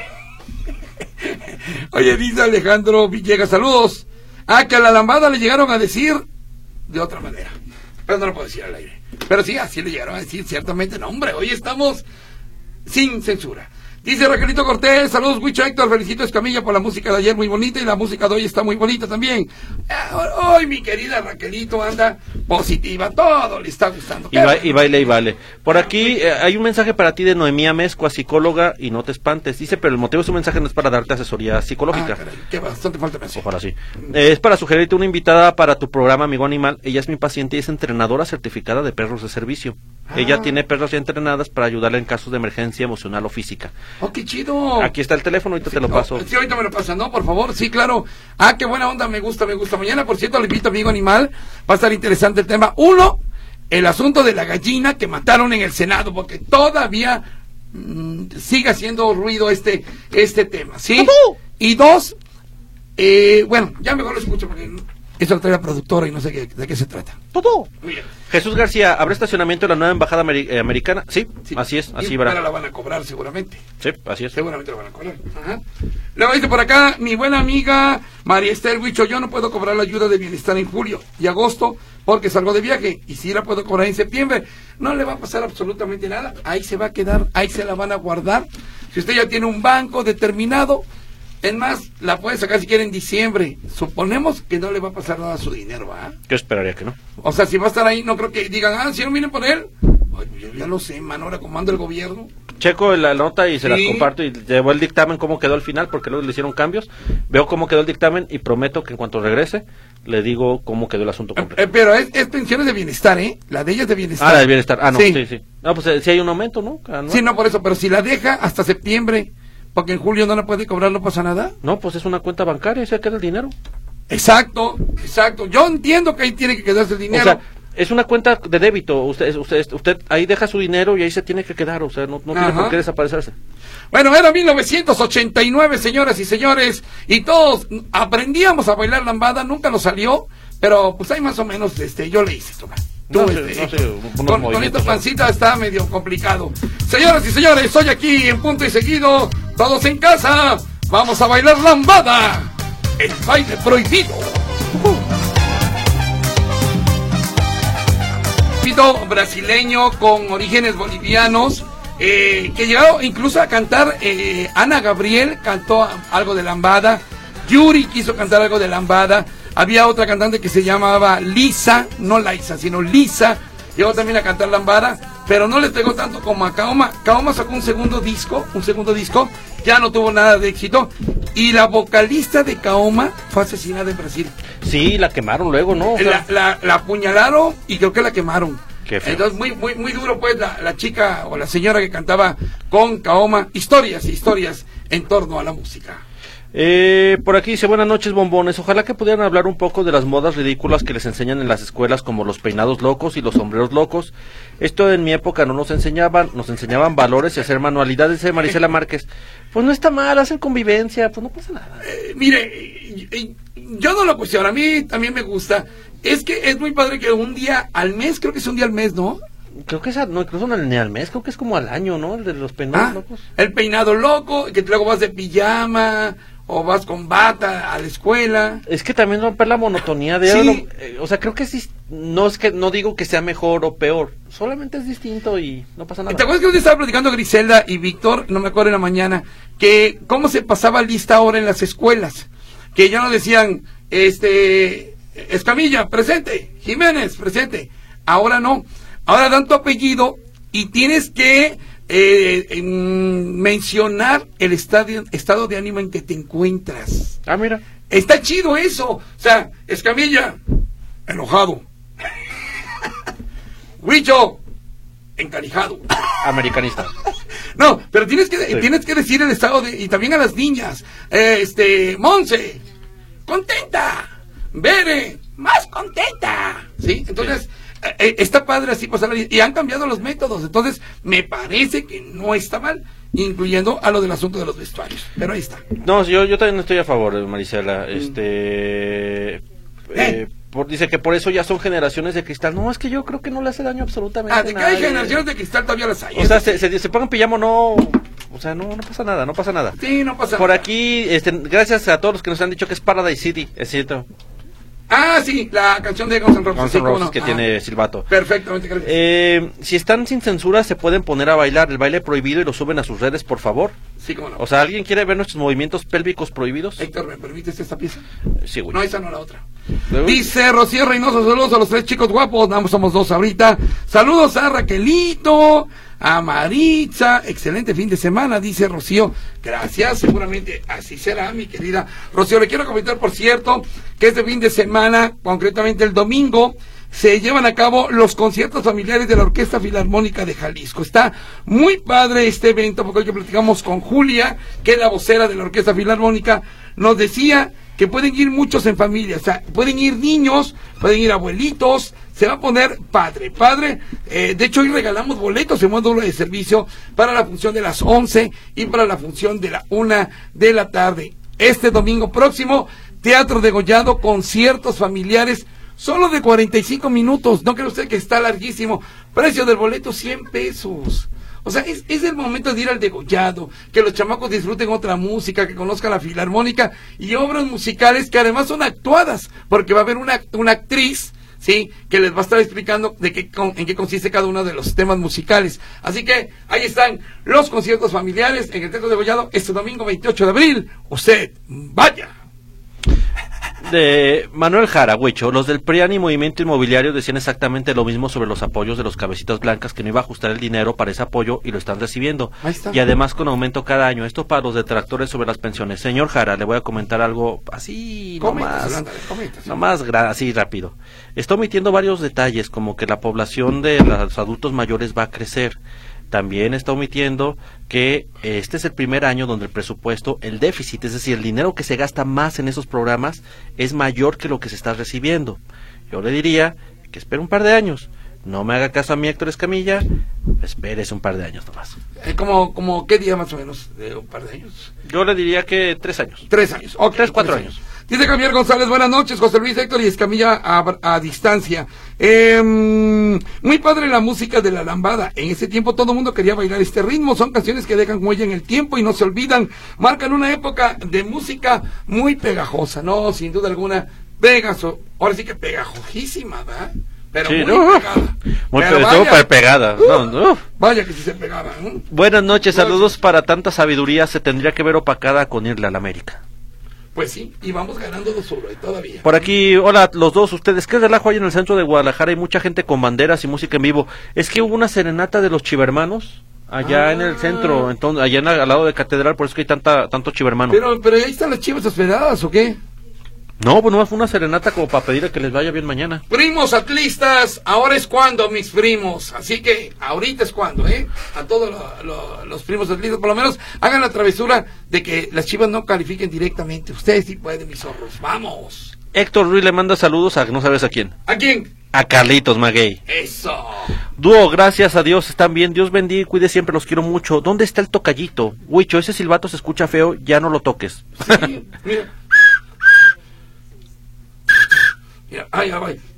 Oye, dice Alejandro Villegas, saludos. Ah, que a la lambada le llegaron a decir de otra manera, pero no lo puedo decir al aire. Pero sí, así le llegaron a decir, ciertamente. No, hombre, hoy estamos sin censura. Dice Raquelito Cortés, saludos, Huicho, Héctor, felicito a Escamilla por la música de ayer, muy bonita, y la música de hoy está muy bonita también. Hoy mi querida Raquelito anda positiva, todo le está gustando. Y, ba y baile y vale. Por aquí eh, hay un mensaje para ti de Noemía Mezcua, psicóloga, y no te espantes. Dice, pero el motivo de su mensaje no es para darte asesoría psicológica. Ah, caray, que bastante falta me hace. Ojalá sí. Eh, es para sugerirte una invitada para tu programa Amigo Animal. Ella es mi paciente y es entrenadora certificada de perros de servicio. Ah. Ella tiene perros ya entrenadas para ayudarle en casos de emergencia emocional o física. ¡Oh, qué chido! Aquí está el teléfono, ahorita sí, te lo no, paso. Sí, ahorita me lo pasan, ¿no? Por favor, sí, claro. Ah, qué buena onda, me gusta, me gusta. Mañana, por cierto, le invito a Amigo Animal. Va a estar interesante el tema. Uno, el asunto de la gallina que mataron en el Senado, porque todavía mmm, sigue haciendo ruido este, este tema, ¿sí? Uh-huh. Y dos, eh, bueno, ya mejor lo escucho porque esto lo trae la productora y no sé qué, de qué se trata. Todo. Muy bien. Jesús García, ¿habrá estacionamiento en la nueva embajada ameri eh, americana? Sí, sí, así es, así va. Ahora la van a cobrar seguramente. Sí, así es. Seguramente la van a cobrar. Ajá. Luego dice por acá, mi buena amiga María Esther Huicho, yo no puedo cobrar la ayuda de bienestar en julio y agosto porque salgo de viaje, y si la puedo cobrar en septiembre. No le va a pasar absolutamente nada, ahí se va a quedar, ahí se la van a guardar. Si usted ya tiene un banco determinado, es más, la puede sacar si quiere en diciembre. Suponemos que no le va a pasar nada a su dinero, ¿va? Yo esperaría que no. O sea, si va a estar ahí, no creo que digan, ah, si no vienen por él. Ay, yo ya lo sé, mano, ahora comando el gobierno. Checo la nota y se sí. las comparto y llevo el dictamen cómo quedó al final, porque luego le hicieron cambios. Veo cómo quedó el dictamen y prometo que en cuanto regrese, le digo cómo quedó el asunto completo. Eh, pero es, es pensiones de bienestar, ¿eh? La de ella es de bienestar. Ah, la de bienestar. Ah, no, sí, sí. sí. No, pues eh, si hay un aumento, ¿no? Ah, ¿no? Sí, no, por eso, pero si la deja hasta septiembre, porque en julio no la puede cobrar, no pasa nada. No, pues es una cuenta bancaria y se queda el dinero. Exacto, exacto. Yo entiendo que ahí tiene que quedarse el dinero. O sea, es una cuenta de débito. Usted, usted, usted ahí deja su dinero y ahí se tiene que quedar. O sea, no, no tiene por qué desaparecerse. Bueno, era mil novecientos ochenta y nueve, señoras y señores, y todos aprendíamos a bailar lambada. Nunca nos salió, pero pues hay más o menos, este, yo le hice, toma. Tú, no este, sé, no sé, con, con esta pancita está medio complicado. Señoras y señores, estoy aquí en Punto y Seguido, todos en casa, vamos a bailar lambada. el baile prohibido. Pito brasileño con orígenes bolivianos, eh, que llegó incluso a cantar, eh, Ana Gabriel cantó algo de lambada, Yuri quiso cantar algo de lambada, había otra cantante que se llamaba Lisa, no Liza, sino Lisa, llegó también a cantar lambada, pero no le pegó tanto como a Kaoma. Kaoma sacó un segundo disco, un segundo disco, ya no tuvo nada de éxito, y la vocalista de Kaoma fue asesinada en Brasil. Sí, la quemaron luego, ¿no? O sea, La, la, la apuñalaron y creo que la quemaron. Qué feo. Entonces muy muy muy duro pues la, la chica o la señora que cantaba con Kaoma, historias y historias en torno a la música. Eh, por aquí dice, buenas noches, bombones. Ojalá que pudieran hablar un poco de las modas ridículas que les enseñan en las escuelas, como los peinados locos y los sombreros locos. Esto en mi época no nos enseñaban, nos enseñaban valores y hacer manualidades, dice Marisela Márquez. Pues no está mal, hacen convivencia, pues no pasa nada. Eh, mire, yo no lo cuestiono, a mí también me gusta. Es que es muy padre que un día al mes, creo que es un día al mes, ¿no? Creo que es, a, no, incluso no ni al mes, creo que es como al año, ¿no? El de los peinados Ah, locos. el peinado loco, que luego vas de pijama o vas con bata a la escuela. Es que también romper la monotonía de Sí. algo, eh, o sea, creo que sí, no es que, no digo que sea mejor o peor, solamente es distinto y no pasa nada. ¿Te acuerdas que un día estaba platicando Griselda y Víctor, no me acuerdo en la mañana, que cómo se pasaba lista ahora en las escuelas? Que ya no decían, este, Escamilla, presente, Jiménez, presente. Ahora no, ahora dan tu apellido y tienes que eh, en, mencionar el estadio, estado de ánimo en que te encuentras. Ah, mira. Está chido eso. O sea, Escamilla, enojado. Huicho, encalijado. Americanista. No, pero tienes que Sí. tienes que decir el estado de, y también a las niñas. Eh, este, Monse, contenta. Bere, más contenta. ¿Sí? Entonces, eh, eh, está padre así pasar la vida. Y han cambiado los métodos. Entonces, me parece que no está mal, incluyendo a lo del asunto de los vestuarios. Pero ahí está. No, yo, yo también estoy a favor, Marisela. Este. Eh, por, dice que por eso ya son generaciones de cristal. No, es que yo creo que no le hace daño absolutamente Ah, de que nada. hay generaciones de cristal todavía las hay. O sea, se, se, se pongan pijama, no. O sea, no, no pasa nada, no pasa nada. Sí, no pasa Por nada. aquí, este, gracias a todos los que nos han dicho que es Paradise City, es cierto. Ah, sí, la canción de Guns N' Roses. Guns sí, N' cómo Roses no. que Ah, tiene silbato. perfectamente, gracias. Eh, si están sin censura, se pueden poner a bailar el baile prohibido y lo suben a sus redes, por favor. Sí, cómo no. O sea, ¿alguien quiere ver nuestros movimientos pélvicos prohibidos? Héctor, ¿me permites esta pieza? Sí, güey. No, esa no, la otra. Luego- Dice Rocío Reynoso, saludos a los tres chicos guapos, nada más somos dos ahorita. Saludos a Raquelito, a Maritza, excelente fin de semana, dice Rocío. Gracias, seguramente así será, mi querida Rocío. Le quiero comentar, por cierto, que este fin de semana, concretamente el domingo, se llevan a cabo los conciertos familiares de la Orquesta Filarmónica de Jalisco. Está muy padre este evento, porque hoy que platicamos con Julia, que es la vocera de la Orquesta Filarmónica, nos decía que pueden ir muchos en familia, o sea, pueden ir niños, pueden ir abuelitos, se va a poner padre, padre. Eh, de hecho, hoy regalamos boletos en módulo de servicio para la función de las once y para la función de la una de la tarde. Este domingo próximo, Teatro Degollado, conciertos familiares, solo de cuarenta y cinco minutos. No cree usted que está larguísimo. Precio del boleto, cien pesos. O sea, es, es el momento de ir al degollado, que los chamacos disfruten otra música, que conozcan la filarmónica y obras musicales que además son actuadas, porque va a haber una, una actriz, sí, que les va a estar explicando de qué, con, en qué consiste cada uno de los temas musicales. Así que ahí están los conciertos familiares en el Teatro Degollado este domingo veintiocho de abril. Usted vaya. De Manuel Jara, Huicho, los del P R I A N y Movimiento Inmobiliario decían exactamente lo mismo sobre los apoyos de los cabecitas blancas, que no iba a ajustar el dinero para ese apoyo y lo están recibiendo. Ahí está. Y además con aumento cada año. Esto para los detractores sobre las pensiones. Señor Jara, le voy a comentar algo así, Coméntaselo, nomás, ándale, coméntaselo. nomás gra- así rápido. Está omitiendo varios detalles, como que la población de los adultos mayores va a crecer. También está omitiendo que este es el primer año donde el presupuesto, el déficit, es decir, el dinero que se gasta más en esos programas es mayor que lo que se está recibiendo. Yo le diría que espere un par de años. No me haga caso a mí, Héctor Escamilla, espérese un par de años nomás. Eh, como, como, ¿qué día más o menos? ¿De un par de años? Yo le diría que tres años. Tres años. Ok, Tres, cuatro años. Dice Javier González, buenas noches, José Luis, Héctor y Escamilla a, a distancia. Eh, muy padre la música de la lambada. En ese tiempo todo el mundo quería bailar este ritmo. Son canciones que dejan huella en el tiempo y no se olvidan. Marcan una época de música muy pegajosa, ¿no? Sin duda alguna, pegaso. Ahora sí que pegajojísima, ¿verdad? Pero sí, muy no, pegada. Muy pero vaya, pegada. Uh, no, no. Vaya que sí se pegaba. ¿eh? Buenas noches, saludos para tanta sabiduría. Se tendría que ver opacada con irle a la América. Pues sí, y vamos ganando dos uno todavía. Por aquí, hola los dos, ustedes, ¿qué relajo hay en el centro de Guadalajara? Hay mucha gente con banderas y música en vivo. Es que hubo una serenata de los chivermanos allá ah. en el centro, entonces allá en, al lado de Catedral, por eso que hay tanta tanto chivermano. Pero, pero ahí están las chivas hospedadas, ¿o qué? No, pues no fue una serenata como para pedirle que les vaya bien mañana. Primos atlistas, ahora es cuando, mis primos. Así que ahorita es cuando, ¿eh? A todos lo, lo, los primos atlistas, por lo menos hagan la travesura de que las chivas no califiquen directamente. Ustedes sí pueden, mis zorros. ¡Vamos! Héctor Ruiz le manda saludos a no sabes a quién. ¿A quién? A Carlitos Maguey. ¡Eso! Dúo, gracias a Dios, están bien. Dios bendiga y cuide siempre, los quiero mucho. ¿Dónde está el tocallito? Huicho, ese silbato se escucha feo, ya no lo toques. Sí, mira. Mira, ay, ay, ay.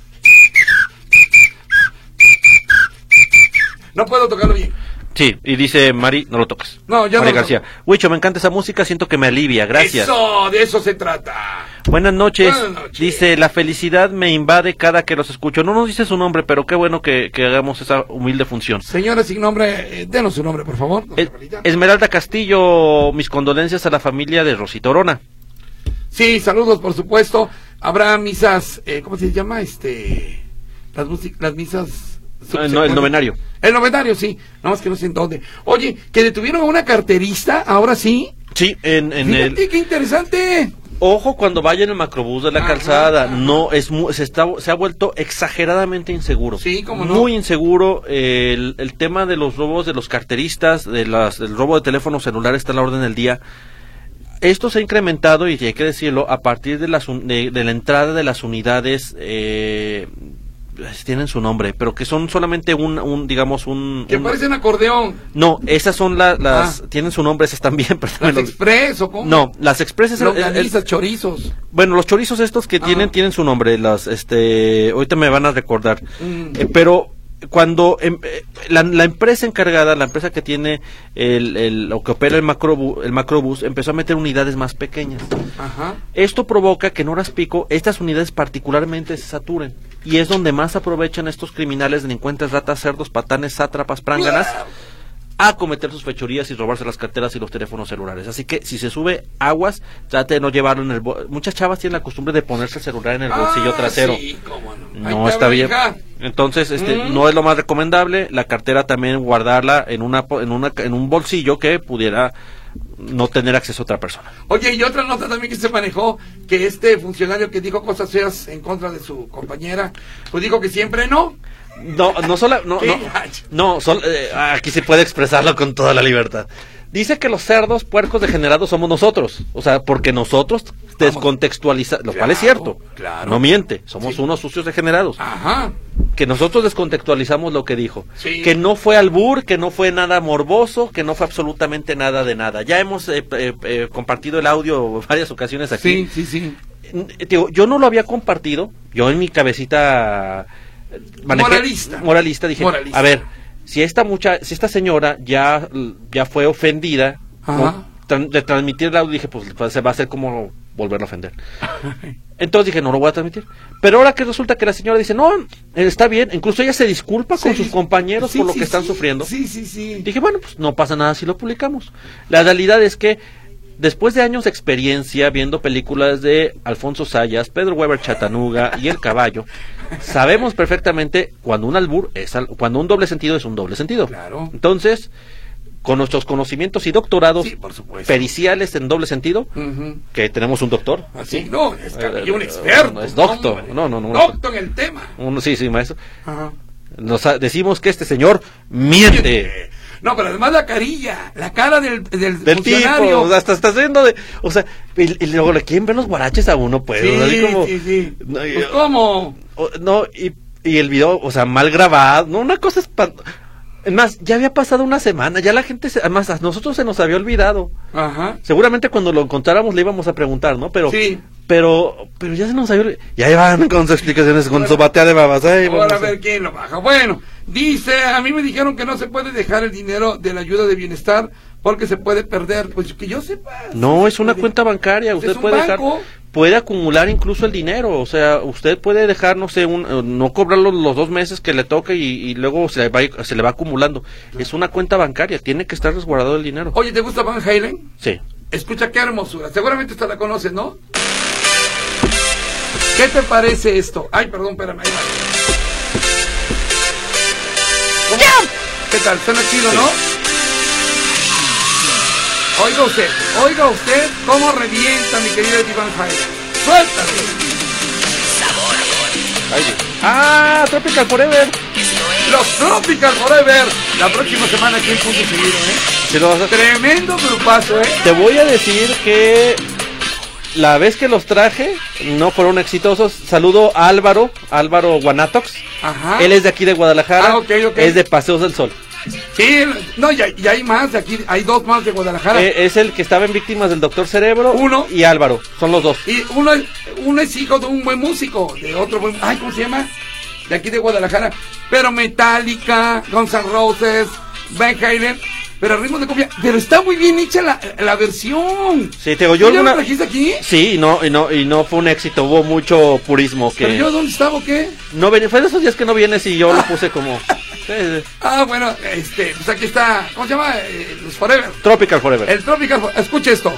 No puedo tocarlo bien. Sí, y dice Mari, no lo toques. No, ya Mari no García. Huicho, me encanta esa música, siento que me alivia, gracias. Eso, de eso se trata. Buenas noches. Buenas noches. Dice, la felicidad me invade cada que los escucho. No nos dice su nombre, pero qué bueno que, que hagamos esa humilde función. Señora sin nombre, eh, denos su nombre, por favor. Es, Esmeralda Castillo, mis condolencias a la familia de Rosita Orona. Sí, saludos, por supuesto. Habrá misas, eh, ¿cómo se llama? Este, las, las misas... No, no, el novenario. El novenario, sí. Nada más que no sé en dónde. Oye, que detuvieron a una carterista, ahora sí. Sí, en, en Fíjate, el... qué interesante. Ojo cuando vaya en el macrobús de la ajá, calzada, ajá. no es mu se está se ha vuelto exageradamente inseguro. Sí, cómo no. Muy inseguro eh, el, el tema de los robos de los carteristas, de las del robo de teléfonos celulares está a la orden del día. Esto se ha incrementado, y hay que decirlo, a partir de, las, de, de la entrada de las unidades, eh, tienen su nombre, pero que son solamente un, un digamos, un... Que un, parecen acordeón. No, esas son la, las... Ah. Tienen su nombre, esas también. ¿Las los, Express o cómo? No, las Express... Longanizas, chorizos. Bueno, los chorizos estos que ah. tienen, tienen su nombre, las, este... Ahorita me van a recordar. Mm. Eh, pero... Cuando eh, la, la empresa encargada, la empresa que tiene el, el o que opera el macrobús, el macrobús empezó a meter unidades más pequeñas. Ajá. Esto provoca que en horas pico estas unidades particularmente se saturen y es donde más aprovechan estos criminales, delincuentes, ratas, cerdos, patanes, sátrapas, pránganas a cometer sus fechorías y robarse las carteras y los teléfonos celulares. Así que si se sube aguas, trate de no llevarlo en el bolsillo. Muchas chavas tienen la costumbre de ponerse el celular en el bolsillo ah, trasero. Sí, cómo no. No está bien. Entonces, este, mm. no es lo más recomendable. La cartera también guardarla en una, en una, en un bolsillo que pudiera no tener acceso a otra persona. Oye, y otra nota también que se manejó, que este funcionario que dijo cosas feas en contra de su compañera, pues dijo que siempre no. No, no solo, no, no, no, solo, eh, aquí se puede expresarlo con toda la libertad. Dice que los cerdos, puercos degenerados somos nosotros, o sea, porque nosotros descontextualizamos, lo claro, cual es cierto, claro. No miente, somos sí. unos sucios degenerados. Ajá. Que nosotros descontextualizamos lo que dijo, sí. que no fue albur, que no fue nada morboso, que no fue absolutamente nada de nada. Ya hemos eh, eh, eh, compartido el audio varias ocasiones aquí. Sí, sí, sí. Digo, yo no lo había compartido, yo en mi cabecita manejé, moralista, moralista dije, moralista. A ver, si esta mucha, si esta señora ya ya fue ofendida, ¿no? de transmitir el audio, dije, pues, pues se va a hacer como volverla a ofender. Entonces dije, no lo voy a transmitir. Pero ahora que resulta que la señora dice, no, está bien, incluso ella se disculpa sí, con sus compañeros sí, por lo sí, que están sí, sufriendo. Sí, sí, sí. Dije, bueno, pues no pasa nada si lo publicamos. La realidad es que después de años de experiencia viendo películas de Alfonso Sayas, Pedro Weber Chatanuga y El Caballo, sabemos perfectamente cuando un albur es al, cuando un doble sentido es un doble sentido. Claro. Entonces, con nuestros conocimientos y doctorados sí, por supuesto. periciales en doble sentido, uh-huh. que tenemos un doctor. Así, ¿sí? No, es que un experto. No, es doctor. No, no, no. Doctor en el tema. Uno, sí, sí, maestro. Uh-huh. Nos decimos que este señor miente. miente. No, pero además la carilla, la cara del, del, del funcionario. Tipo, o sea, hasta está haciendo de, o sea, y, y luego le quieren ver los guaraches a uno, pues, sí, o sea, así como, sí, sí. No, pues, ¿cómo? O, no, y, y el video, o sea, mal grabado, no, una cosa espantosa. Es más, ya había pasado una semana, ya la gente, se, además, a nosotros se nos había olvidado. Ajá. Seguramente cuando lo encontráramos le íbamos a preguntar, ¿no? Pero, sí. Pero, pero ya se nos salió. Y ahí van con sus explicaciones, con su batea de babas. Ay, Ahora a ver quién lo baja. Bueno, dice, a mí me dijeron que no se puede dejar el dinero de la ayuda de bienestar porque se puede perder. Pues que yo sepa. No, sí es una puede. cuenta bancaria. Usted Es un puede dejar, banco. puede acumular incluso el dinero. O sea, usted puede dejar, no sé, un, no cobrar los, los dos meses que le toque y, y luego se le, va, se le va acumulando. Es una cuenta bancaria. Tiene que estar resguardado el dinero. Oye, ¿te gusta Van Halen? Sí. Escucha qué hermosura. Seguramente esta la conoces, ¿no? ¿Qué te parece esto? Ay, perdón, espérame. Ahí va. ¿Cómo? ¿Qué tal? Suena chido, ¿no? Oiga usted, oiga usted cómo revienta mi querido Eddie Van Halen. Suéltale. Ah, Tropical Forever. Los Tropical Forever. La próxima semana aquí en Punto Seguido, ¿eh? Sí, lo vas a... Tremendo grupazo, ¿eh? Te voy a decir que la vez que los traje no fueron exitosos. Saludo a Álvaro, Álvaro Guanatox. Ajá. Él es de aquí de Guadalajara. Ah, ok, ok. Es de Paseos del Sol. Sí, no, y hay, y hay más de aquí, hay dos más de Guadalajara. Eh, es el que estaba en Víctimas del Doctor Cerebro. Uno. Y Álvaro, son los dos. Y uno, es- uno es hijo de un buen músico, de otro buen... Ay, ¿cómo se llama? De aquí de Guadalajara. Pero Metallica, Guns N' Roses, Van Halen, pero ritmo de copia. Pero está muy bien hecha la, la versión. Sí, te digo, yo ¿Tú ya alguna... lo trajiste aquí? Sí, y no, y no, y no fue un éxito, hubo mucho purismo ¿Pero que yo dónde estaba o qué? no ven... fue de esos días que no vienes y yo lo puse como sí, sí. Ah, bueno, este, pues aquí está, ¿cómo se llama? Eh, los Forever. Tropical Forever. El Tropical Fo- escuche esto.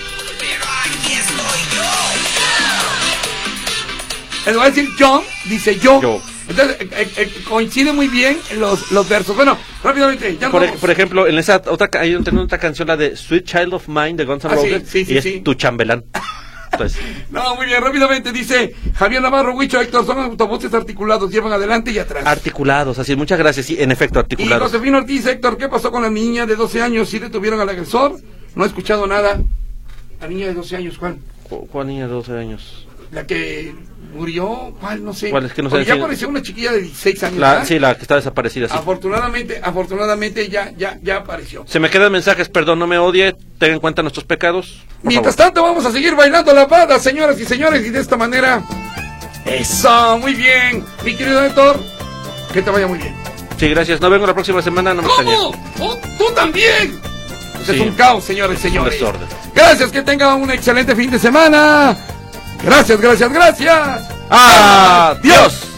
Les voy a decir John, dice yo. Yo. Entonces, eh, eh, eh, coincide muy bien los, los versos. Bueno, rápidamente, ya Por, vamos. por ejemplo, en esa otra ca- hay un- otra canción, la de Sweet Child of Mine de Guns N' Ah, sí, Roses, sí, sí, y es sí. tu chambelán. Entonces, No, muy bien, rápidamente dice Javier Navarro, Huicho, Héctor, son autobuses articulados, llevan adelante y atrás. articulados, así, muchas gracias, sí, en efecto, Y articulados. Josefino Ortiz, Héctor, ¿qué pasó con la niña de doce años? ¿Sí detuvieron al agresor? No he escuchado nada. La niña de doce años, ¿cuál? ¿Cu- ¿Cuál niña de doce años? La que murió, ¿cuál? No sé. ¿Cuál? Es que no sé Porque ya decir. apareció una chiquilla de dieciséis años. La, ¿verdad? sí, la que está desaparecida, sí. Afortunadamente, afortunadamente ya, ya, ya apareció. Se me quedan mensajes, perdón, no me odie, tenga en cuenta nuestros pecados. por Mientras favor. tanto, vamos a seguir bailando la banda, señoras y señores, y de esta manera. Eso, muy bien. Mi querido Héctor, que te vaya muy bien. Sí, gracias, no vengo la próxima semana, no me extrañé. ¿Cómo? ¡Oh, tú también! Pues Sí. Es un caos, señores y Un señores. desorden. Gracias, que tengan un excelente fin de semana. Gracias, gracias, gracias. ¡Adiós!